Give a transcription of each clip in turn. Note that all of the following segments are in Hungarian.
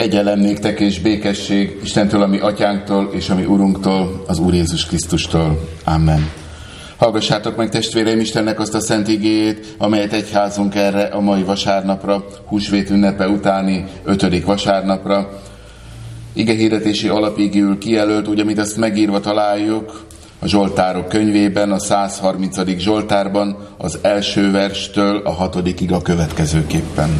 Kegyelem néktek és békesség Istentől, a mi atyánktól és a mi Urunktól, az Úr Jézus Krisztustól. Amen. Hallgassátok meg, testvéreim, Istennek azt a szent igéjét, amelyet egyházunk erre a mai vasárnapra, húsvét ünnepe utáni 5. vasárnapra igehirdetési alapigül kijelölt, úgy, amit azt megírva találjuk a Zsoltárok könyvében, a 130. Zsoltárban, az első verstől a 6. a következőképpen.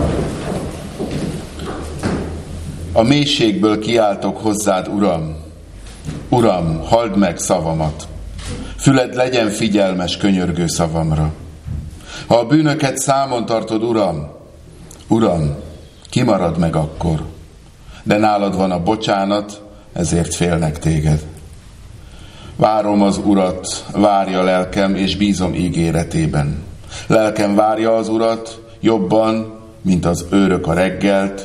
A mélységből kiáltok hozzád, Uram! Uram, halld meg szavamat! Füled legyen figyelmes könyörgő szavamra. Ha a bűnöket számon tartod, Uram, kimarad meg akkor. De nálad van a bocsánat, ezért félnek téged. Várom az Urat, várja lelkem, és bízom ígéretében. Lelkem várja az Urat jobban, mint az őrök a reggelt,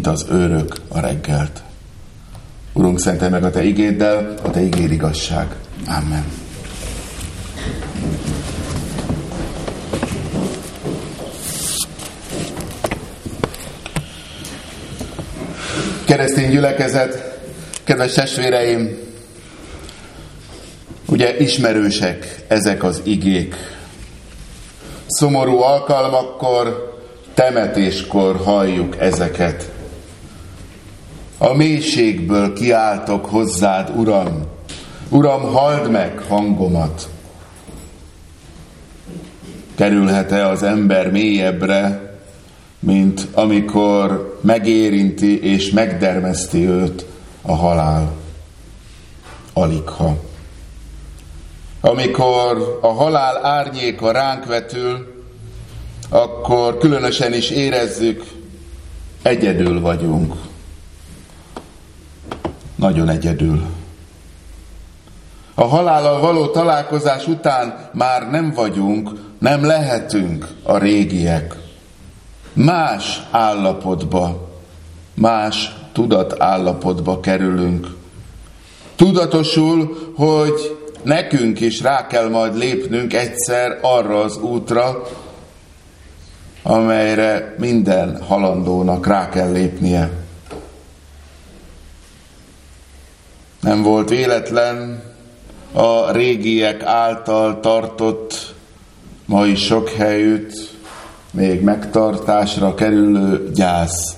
Urunk, szentelj meg a Te igéddel, a Te igéd igazság. Amen. Keresztény gyülekezet, kedves testvéreim, ugye ismerősek ezek az igék. Szomorú alkalmakkor, temetéskor halljuk ezeket. A mélységből kiáltok hozzád, Uram! Uram, halld meg hangomat! Kerülhet-e az ember mélyebbre, mint amikor megérinti és megdermeszti őt a halál? Aligha. Amikor a halál árnyéka ránk vetül, akkor különösen is érezzük, egyedül vagyunk. Nagyon egyedül. A halállal való találkozás után már nem vagyunk, nem lehetünk a régiek. Más állapotba, más tudatállapotba kerülünk. Tudatosul, hogy nekünk is rá kell majd lépnünk egyszer arra az útra, amelyre minden halandónak rá kell lépnie. Nem volt véletlen a régiek által tartott, ma is sok helyütt még megtartásra kerülő gyász.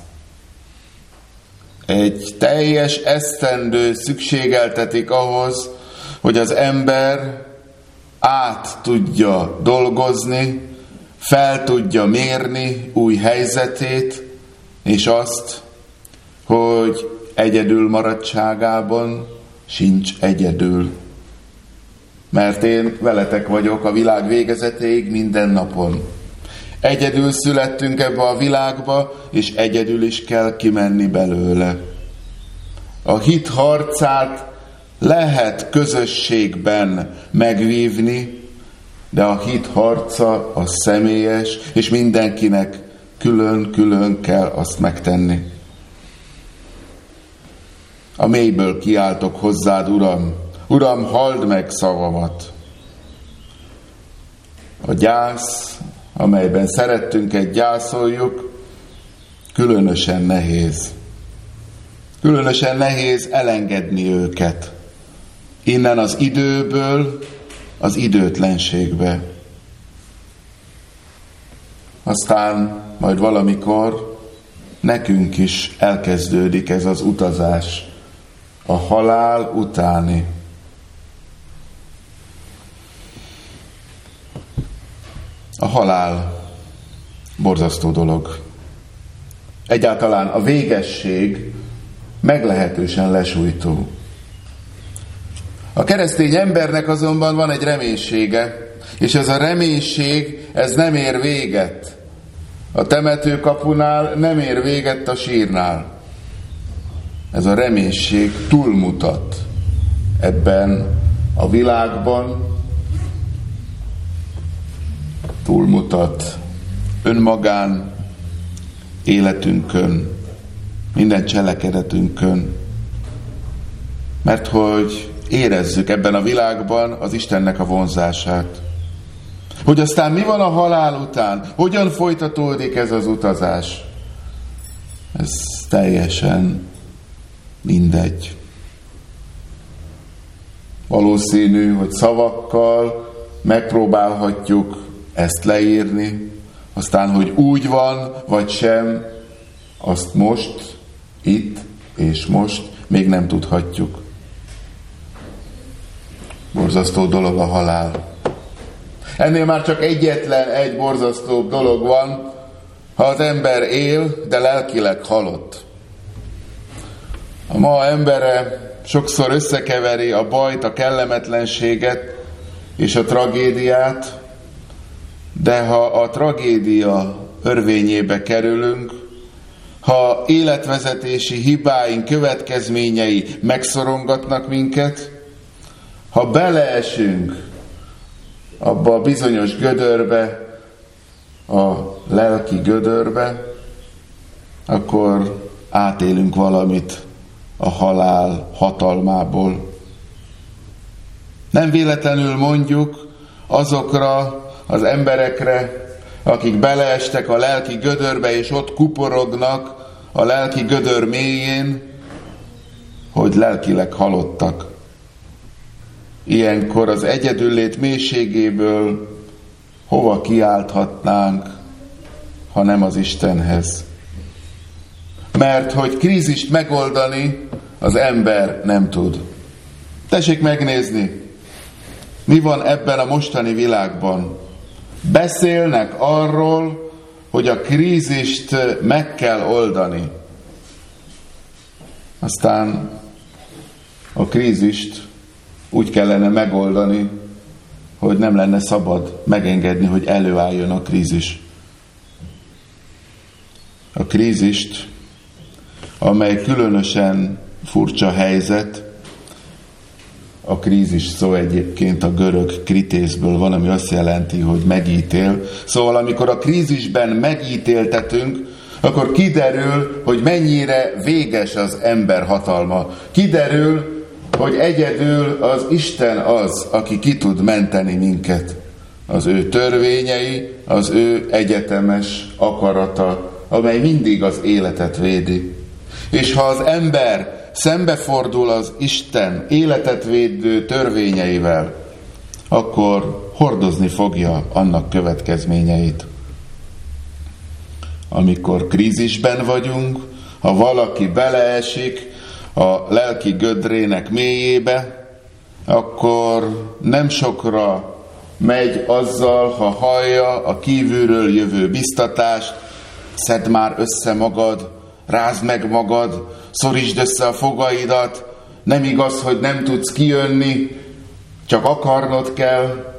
Egy teljes esztendő szükségeltetik ahhoz, hogy az ember át tudja dolgozni, fel tudja mérni új helyzetét, és azt, hogy egyedül maradtságában sincs egyedül. Mert én veletek vagyok a világ végezetéig minden napon. Egyedül születtünk ebbe a világba, és egyedül is kell kimenni belőle. A hit harcát lehet közösségben megvívni, de a hit harca az személyes, és mindenkinek külön-külön kell azt megtenni. A mélyből kiáltok hozzád, Uram! Uram, halld meg szavamat! A gyász, amelyben szerettünket gyászoljuk, különösen nehéz. Különösen nehéz elengedni őket. Innen az időből az időtlenségbe. Aztán majd valamikor nekünk is elkezdődik ez az utazás, a halál utáni. A halál borzasztó dolog. Egyáltalán a végesség meglehetősen lesújtó. A keresztény embernek azonban van egy reménysége, és ez a reménység, ez nem ér véget. A temetőkapunál nem ér véget a sírnál. Ez a reménység túlmutat ebben a világban, túlmutat önmagán, életünkön, minden cselekedetünkön. Mert hogy érezzük ebben a világban az Istennek a vonzását. Hogy aztán mi van a halál után? Hogyan folytatódik ez az utazás? Ez teljesen mindegy. Valószínű, hogy szavakkal megpróbálhatjuk ezt leírni, aztán, hogy úgy van, vagy sem, azt most, itt és most még nem tudhatjuk. Borzasztó dolog a halál. Ennél már csak egyetlen egy borzasztóbb dolog van, ha az ember él, de lelkileg halott. A ma embere sokszor összekeveri a bajt, a kellemetlenséget és a tragédiát, de ha a tragédia örvényébe kerülünk, ha életvezetési hibáink következményei megszorongatnak minket, ha beleesünk abba a bizonyos gödörbe, a lelki gödörbe, akkor átélünk valamit a halál hatalmából. Nem véletlenül mondjuk azokra az emberekre, akik beleestek a lelki gödörbe, és ott kuporognak a lelki gödör mélyén, hogy lelkileg halottak. Ilyenkor az egyedüllét mélységéből hova kiálthatnánk, ha nem az Istenhez? Mert hogy krízist megoldani az ember nem tud. Tessék megnézni, mi van ebben a mostani világban. Beszélnek arról, hogy a krízist meg kell oldani. Aztán a krízist úgy kellene megoldani, hogy nem lenne szabad megengedni, hogy előálljon a krízis. A krízist, amely különösen furcsa helyzet, a krízis szó egyébként a görög kritészből van, ami azt jelenti, hogy megítél. Szóval amikor a krízisben megítéltetünk, akkor kiderül, hogy mennyire véges az ember hatalma. Kiderül, hogy egyedül az Isten az, aki ki tud menteni minket. Az ő törvényei, az ő egyetemes akarata, amely mindig az életet védi. És ha az ember szembefordul az Isten életet védő törvényeivel, akkor hordozni fogja annak következményeit. Amikor krízisben vagyunk, ha valaki beleesik a lelki gödrének mélyébe, akkor nem sokra megy azzal, ha hallja a kívülről jövő biztatást: szedd már össze magad, rázd meg magad, szorítsd össze a fogaidat, nem igaz, hogy nem tudsz kijönni, csak akarnod kell.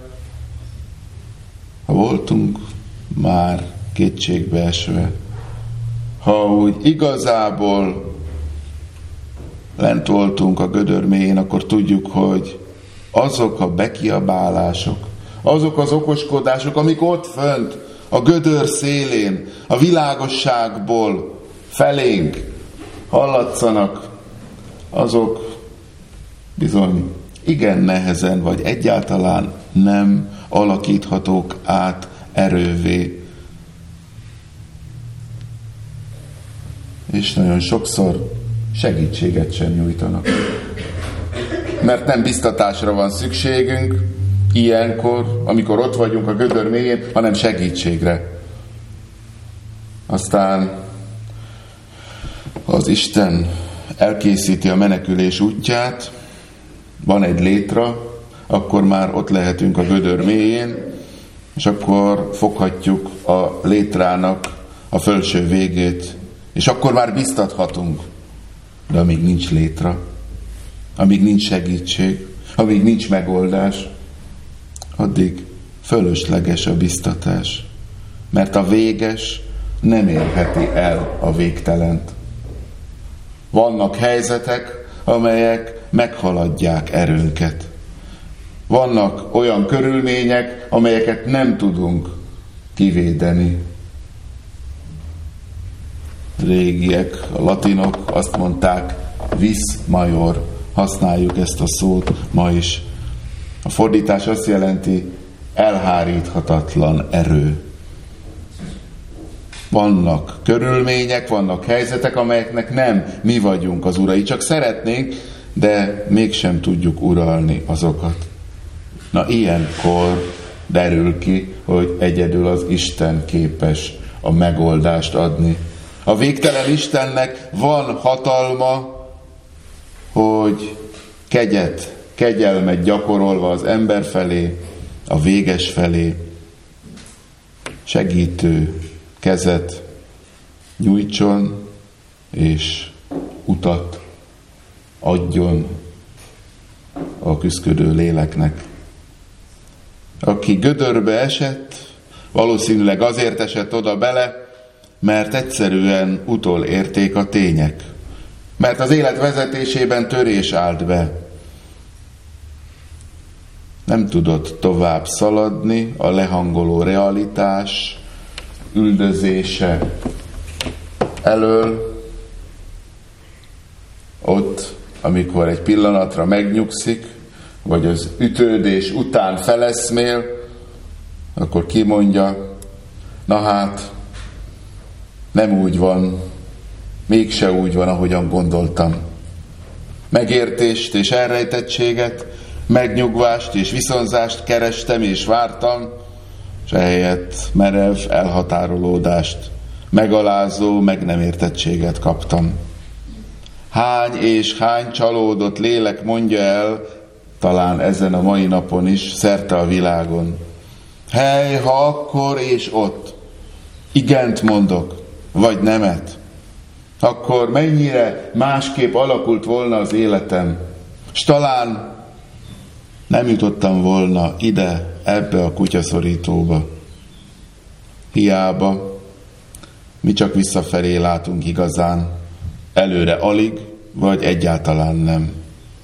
Ha voltunk már kétségbeesve, ha úgy igazából lent voltunk a gödör mélyén, akkor tudjuk, hogy azok a bekiabálások, azok az okoskodások, amik ott fönt, a gödör szélén, a világosságból felénk hallatszanak, azok bizony igen nehezen, vagy egyáltalán nem alakíthatók át erővé. És nagyon sokszor segítséget sem nyújtanak. Mert nem biztatásra van szükségünk ilyenkor, amikor ott vagyunk a gödör mélyén, hanem segítségre. Aztán az Isten elkészíti a menekülés útját, van egy létra, akkor már ott lehetünk a gödör mélyén, és akkor foghatjuk a létrának a fölső végét, és akkor már biztathatunk. De amíg nincs létra, amíg nincs segítség, amíg nincs megoldás, addig fölösleges a biztatás, mert a véges nem érheti el a végtelent. Vannak helyzetek, amelyek meghaladják erőnket. Vannak olyan körülmények, amelyeket nem tudunk kivédeni. Régiek, a latinok azt mondták, vis major, használjuk ezt a szót ma is. A fordítás azt jelenti, elháríthatatlan erő. Vannak körülmények, vannak helyzetek, amelyeknek nem mi vagyunk az urai, csak szeretnénk, de mégsem tudjuk uralni azokat. Na, ilyenkor derül ki, hogy egyedül az Isten képes a megoldást adni. A végtelen Istennek van hatalma, hogy kegyelmet gyakorolva az ember felé, a véges felé segítő kezet nyújtson, és utat adjon a küszködő léleknek. Aki gödörbe esett, valószínűleg azért esett oda bele, mert egyszerűen utolérték a tények. Mert az élet vezetésében törés állt be. Nem tudott tovább szaladni a lehangoló realitás üldözése elől. Ott, amikor egy pillanatra megnyugszik, vagy az ütődés után feleszmél, akkor kimondja, na hát, nem úgy van, mégse úgy van, ahogyan gondoltam. Megértést és elrejtettséget, megnyugvást és viszonzást kerestem és vártam, és ehelyett merev elhatárolódást, megalázó, meg nem értettséget kaptam. Hány és hány csalódott lélek mondja el, talán ezen a mai napon is, szerte a világon. Hely, ha akkor és ott igent mondok, vagy nemet, akkor mennyire másképp alakult volna az életem, s talán nem jutottam volna ide, ebbe a kutyaszorítóba. Hiába, mi csak visszafelé látunk igazán, előre alig, vagy egyáltalán nem.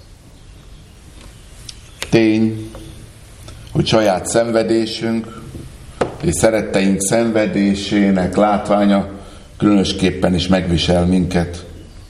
Tény, hogy saját szenvedésünk és szeretteink szenvedésének látványa különösképpen is megvisel minket.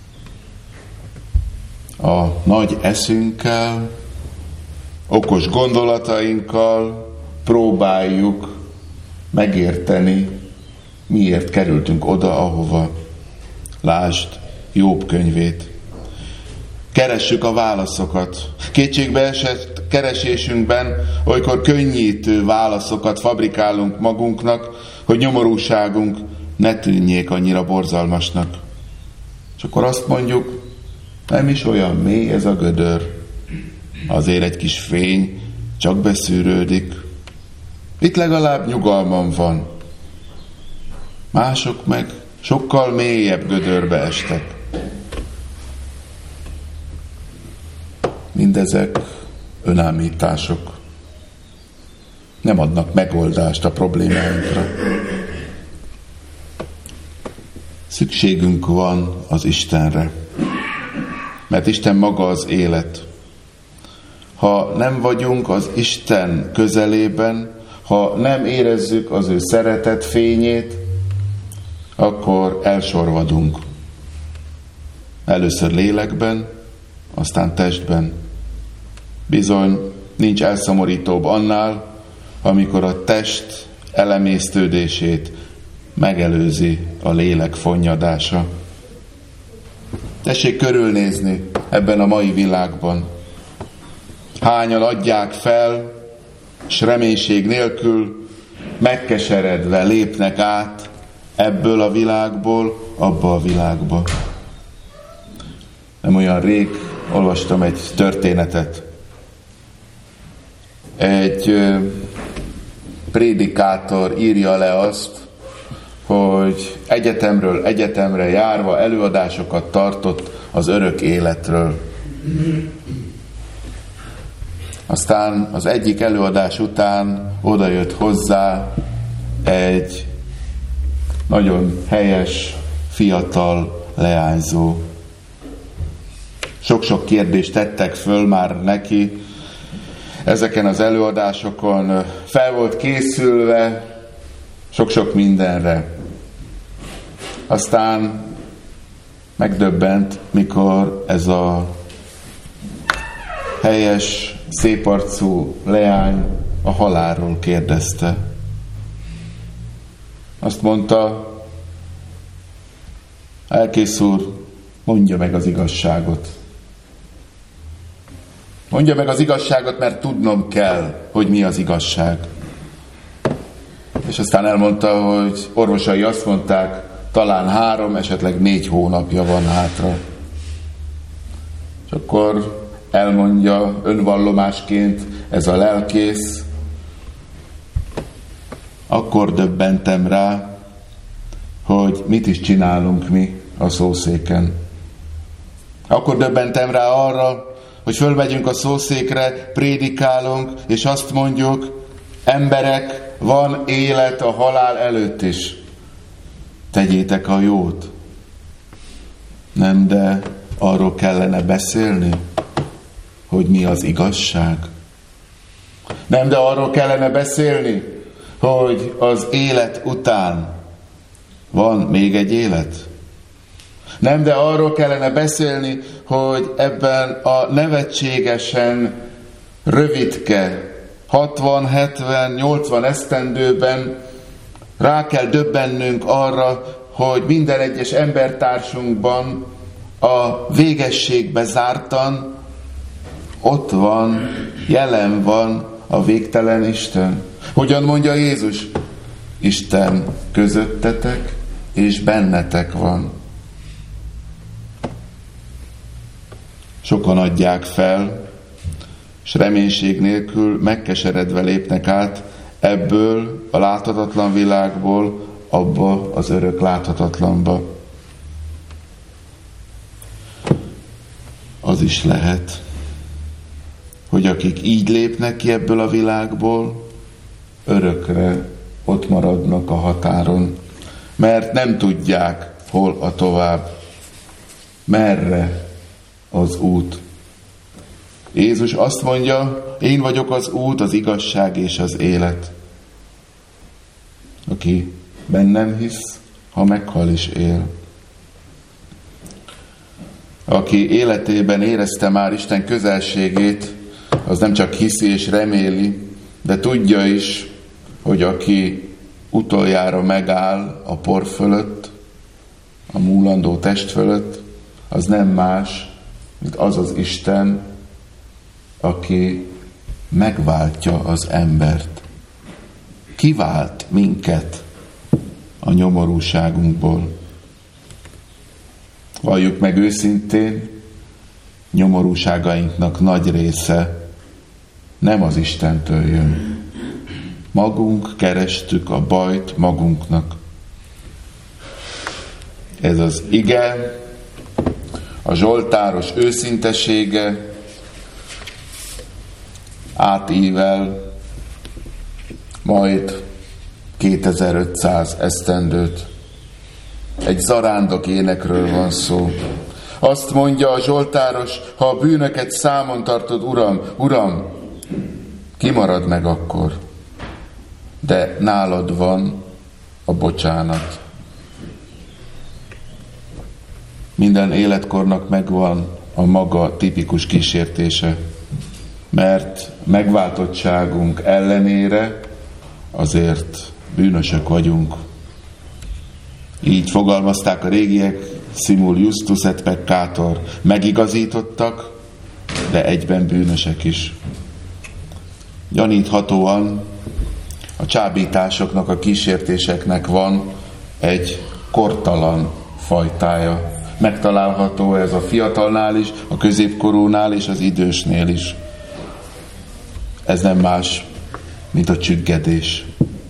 A nagy eszünkkel, okos gondolatainkkal próbáljuk megérteni, miért kerültünk oda, ahova. Lásd Jobb könyvét. Keressük a válaszokat. Kétségbeesett keresésünkben, olykor könnyítő válaszokat fabrikálunk magunknak, hogy nyomorúságunk ne tűnjék annyira borzalmasnak. És akkor azt mondjuk, nem is olyan mély ez a gödör. Azért egy kis fény csak beszűrődik. Itt legalább nyugalmam van. Mások meg sokkal mélyebb gödörbe estek. Mindezek önállítások. Nem adnak megoldást a problémáinkra. Szükségünk van az Istenre, mert Isten maga az élet. Ha nem vagyunk az Isten közelében, ha nem érezzük az ő szeretet fényét, akkor elsorvadunk. Először lélekben, aztán testben. Bizony, nincs elszomorítóbb annál, amikor a test elemésztődését megelőzi a lélek fonnyadása. Tessék körülnézni ebben a mai világban. Hányan adják fel, s reménység nélkül, megkeseredve lépnek át ebből a világból abba a világba. Nem olyan rég olvastam egy történetet. Egy prédikátor írja le azt, hogy egyetemről egyetemre járva előadásokat tartott az örök életről. Aztán az egyik előadás után odajött hozzá egy nagyon helyes, fiatal leányzó. Sok-sok kérdést tettek föl már neki. Ezeken az előadásokon fel volt készülve sok-sok mindenre. Aztán megdöbbent, mikor ez a helyes, széparcú leány a halálról kérdezte. Azt mondta, Lelkész úr, mondja meg az igazságot. Mondja meg az igazságot, mert tudnom kell, hogy mi az igazság. És aztán elmondta, hogy orvosai azt mondták, talán 3, esetleg 4 hónapja van hátra. És akkor elmondja önvallomásként ez a lelkész, akkor döbbentem rá, hogy mit is csinálunk mi a szószéken. Akkor döbbentem rá arra, hogy fölmegyünk a szószékre, prédikálunk, és azt mondjuk, emberek, van élet a halál előtt is. Tegyétek a jót. Nem, de arról kellene beszélni, hogy mi az igazság. Nem, de arról kellene beszélni, hogy az élet után van még egy élet. Nem, de arról kellene beszélni, hogy ebben a nevetségesen rövidke 60, 70, 80 esztendőben rá kell döbbennünk arra, hogy minden egyes embertársunkban a végességbe zártan ott van, jelen van a végtelen Isten. Hogyan mondja Jézus? Isten közöttetek és bennetek van. Sokan adják fel, és reménység nélkül megkeseredve lépnek át ebből a láthatatlan világból abba az örök láthatatlanba. Az is lehet, hogy akik így lépnek ki ebből a világból, örökre ott maradnak a határon, mert nem tudják, hol a tovább, merre az út. Jézus azt mondja, én vagyok az út, az igazság és az élet. Aki bennem hisz, ha meghal is él. Aki életében érezte már Isten közelségét, az nem csak hiszi és reméli, de tudja is, hogy aki utoljára megáll a por fölött, a múlandó test fölött, az nem más, mint az az Isten, aki megváltja az embert. Kivált minket a nyomorúságunkból. Valljuk meg őszintén, nyomorúságainknak nagy része nem az Istentől jön. Magunk kerestük a bajt magunknak. Ez az ige, a zsoltáros őszintesége átível majd 2500 esztendőt. Egy zarándok énekről van szó. Azt mondja a zsoltáros, ha a bűnöket számon tartod, Uram, Uram, kimarad meg akkor, de nálad van a bocsánat. Minden életkornak megvan a maga tipikus kísértése, mert megváltottságunk ellenére azért bűnösök vagyunk. Így fogalmazták a régiek, simul justus et peccator, megigazítottak, de egyben bűnösek is. Gyaníthatóan a csábításoknak, a kísértéseknek van egy kortalan fajtája. Megtalálható ez a fiatalnál is, a középkorúnál és az idősnél is. Ez nem más, mint a csüggedés.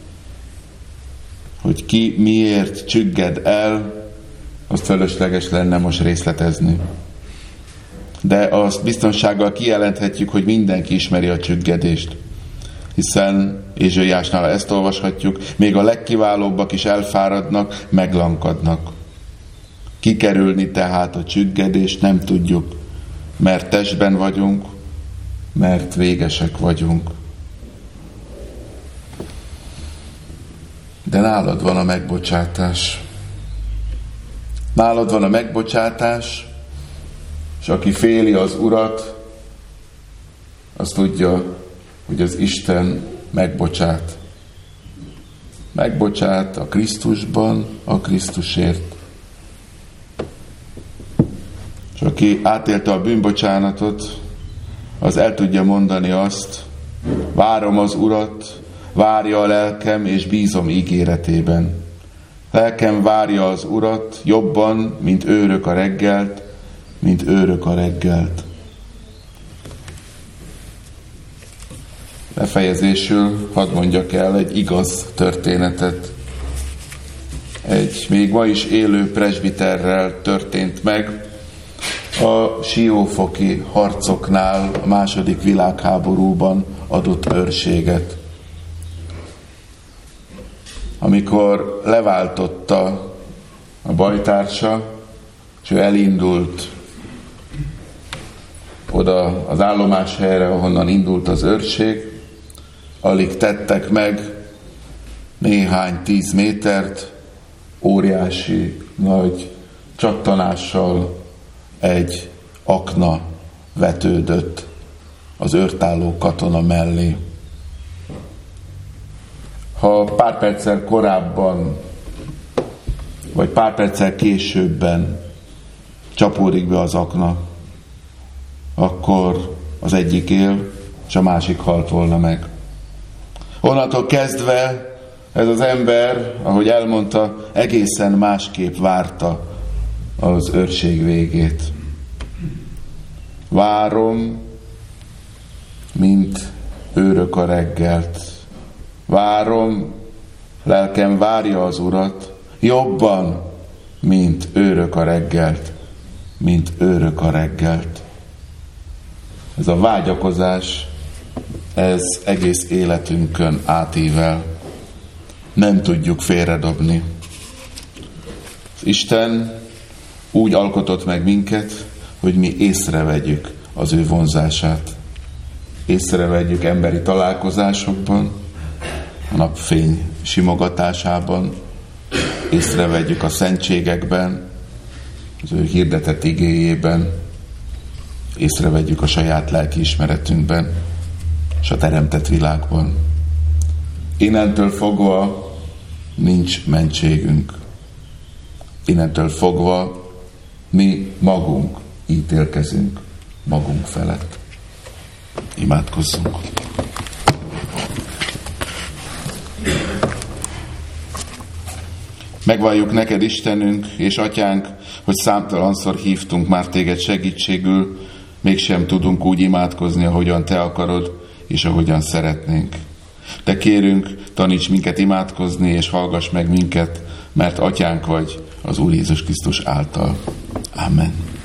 Hogy ki miért csügged el, azt fölösleges lenne most részletezni. De azt biztonsággal kijelenthetjük, hogy mindenki ismeri a csüggedést. Hiszen Ézsaiásnál ezt olvashatjuk, még a legkiválóbbak is elfáradnak, meglankadnak. Kikerülni tehát a csüggedést nem tudjuk, mert testben vagyunk, mert végesek vagyunk. De nálad van a megbocsátás. Nálad van a megbocsátás, és aki féli az Urat, az tudja, hogy az Isten megbocsát. Megbocsát a Krisztusban, a Krisztusért. És aki átélte a bűnbocsánatot, az el tudja mondani azt, várom az Urat, várja a lelkem, és bízom ígéretében. Lelkem várja az Urat jobban, mint őrök a reggelt, mint őrök a reggelt. Befejezésül hadd mondjak el egy igaz történetet. Egy még ma is élő presbiterrel történt meg a siófoki harcoknál, a II. Világháborúban adott őrséget. Amikor leváltotta a bajtársa, és ő elindult oda az állomáshelyre, ahonnan indult az őrség, alig tettek meg néhány 10 métert, óriási nagy csattanással egy akna vetődött az őrtálló katona mellé. Ha pár perccel korábban, vagy pár perccel későbben csapódik be az akna, akkor az egyik él, és a másik halt volna meg. Onnantól kezdve ez az ember, ahogy elmondta, egészen másképp várta az őrség végét. Várom, mint őrök a reggelt. Várom, lelkem várja az Urat, jobban, mint őrök a reggelt, mint őrök a reggelt. Ez a vágyakozás, ez egész életünkön átível. Nem tudjuk félredobni. Isten úgy alkotott meg minket, hogy mi észrevegyük az ő vonzását. Észrevegyük emberi találkozásokban, a napfény simogatásában, észrevegyük a szentségekben, az ő hirdetett igéjében, észrevegyük a saját lelkiismeretünkben, és a teremtett világban. Innentől fogva nincs mentségünk. Innentől fogva mi magunk ítélkezünk magunk felett. Imádkozzunk! Megvalljuk neked, Istenünk és Atyánk, hogy számtalanszor hívtunk már téged segítségül, mégsem tudunk úgy imádkozni, ahogyan te akarod, és ahogyan szeretnénk. De kérünk, taníts minket imádkozni, és hallgass meg minket, mert Atyánk vagy az Úr Jézus Krisztus által. Amen.